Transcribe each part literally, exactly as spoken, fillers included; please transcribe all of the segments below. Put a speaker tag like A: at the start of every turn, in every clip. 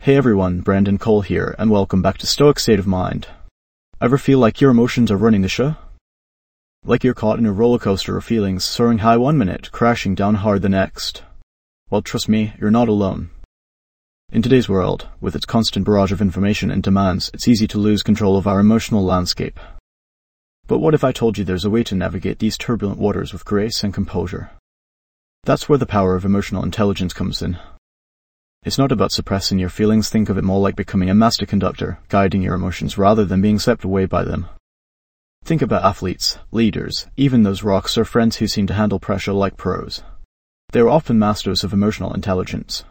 A: Hey everyone, Brandon Cole here, and welcome back to Stoic State of Mind. Ever feel like your emotions are running the show? Like you're caught in a roller coaster of feelings, soaring high one minute, crashing down hard the next? Well, trust me, you're not alone. In today's world, with its constant barrage of information and demands, it's easy to lose control of our emotional landscape. But what if I told you there's a way to navigate these turbulent waters with grace and composure? That's where the power of emotional intelligence comes in. It's not about suppressing your feelings. Think of it more like becoming a master conductor, guiding your emotions rather than being swept away by them. Think about athletes, leaders, even those rock star friends who seem to handle pressure like pros. They're often masters of emotional intelligence.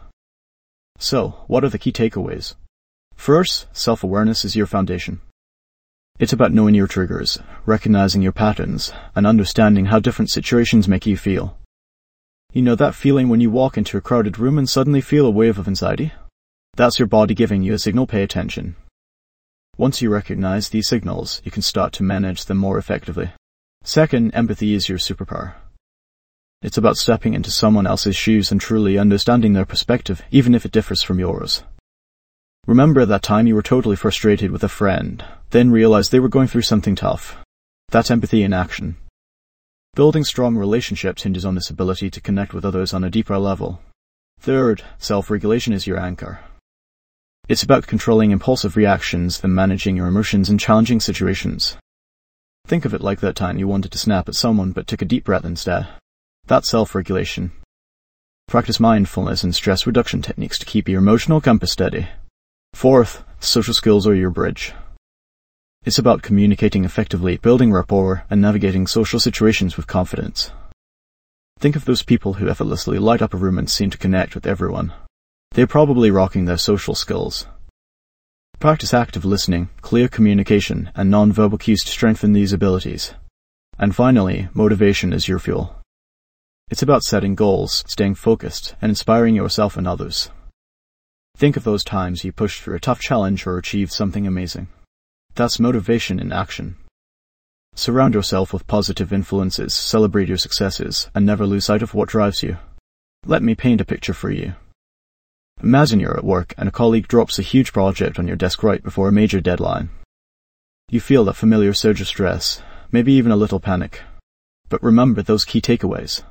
A: So, what are the key takeaways? First, self-awareness is your foundation. It's about knowing your triggers, recognizing your patterns, and understanding how different situations make you feel. You know that feeling when you walk into a crowded room and suddenly feel a wave of anxiety? That's your body giving you a signal. Pay attention. Once you recognize these signals, you can start to manage them more effectively. Second, empathy is your superpower. It's about stepping into someone else's shoes and truly understanding their perspective, even if it differs from yours. Remember that time you were totally frustrated with a friend, then realized they were going through something tough. That's empathy in action. Building strong relationships hinges on this ability to connect with others on a deeper level. Third, self-regulation is your anchor. It's about controlling impulsive reactions, then managing your emotions in challenging situations. Think of it like that time you wanted to snap at someone but took a deep breath instead. That's self-regulation. Practice mindfulness and stress reduction techniques to keep your emotional compass steady. Fourth, social skills are your bridge. It's about communicating effectively, building rapport, and navigating social situations with confidence. Think of those people who effortlessly light up a room and seem to connect with everyone. They're probably rocking their social skills. Practice active listening, clear communication, and non-verbal cues to strengthen these abilities. And finally, motivation is your fuel. It's about setting goals, staying focused, and inspiring yourself and others. Think of those times you pushed through a tough challenge or achieved something amazing. That's motivation in action. Surround yourself with positive influences, celebrate your successes, and never lose sight of what drives you. Let me paint a picture for you. Imagine you're at work and a colleague drops a huge project on your desk right before a major deadline. You feel that familiar surge of stress, maybe even a little panic. But remember those key takeaways.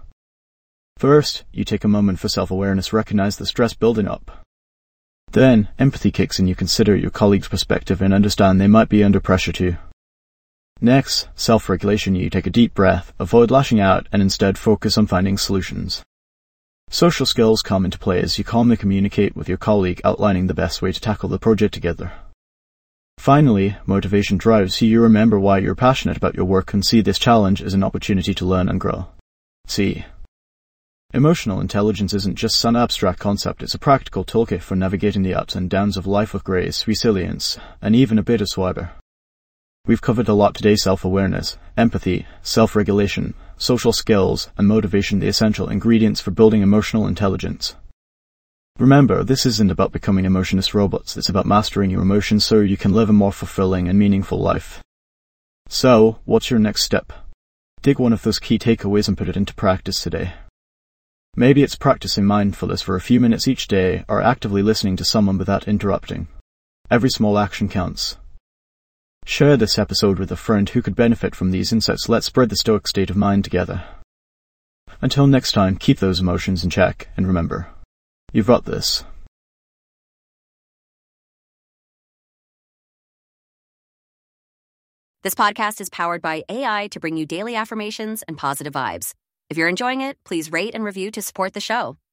A: First, you take a moment for self-awareness, recognize the stress building up. Then, empathy kicks in. You consider your colleague's perspective and understand they might be under pressure too. Next, self-regulation. You take a deep breath, avoid lashing out, and instead focus on finding solutions. Social skills come into play as you calmly communicate with your colleague, outlining the best way to tackle the project together. Finally, motivation drives you. You remember why you're passionate about your work and see this challenge as an opportunity to learn and grow. See, emotional intelligence isn't just some abstract concept. It's a practical toolkit for navigating the ups and downs of life with grace, resilience, and even a bit of swagger. We've covered a lot today: self-awareness, empathy, self-regulation, social skills, and motivation, the essential ingredients for building emotional intelligence. Remember, this isn't about becoming emotionless robots. It's about mastering your emotions so you can live a more fulfilling and meaningful life. So, what's your next step? Take one of those key takeaways and put it into practice today. Maybe it's practicing mindfulness for a few minutes each day, or actively listening to someone without interrupting. Every small action counts. Share this episode with a friend who could benefit from these insights. Let's spread the Stoic state of mind together. Until next time, keep those emotions in check, and remember, you've got this.
B: This podcast is powered by A I to bring you daily affirmations and positive vibes. If you're enjoying it, please rate and review to support the show.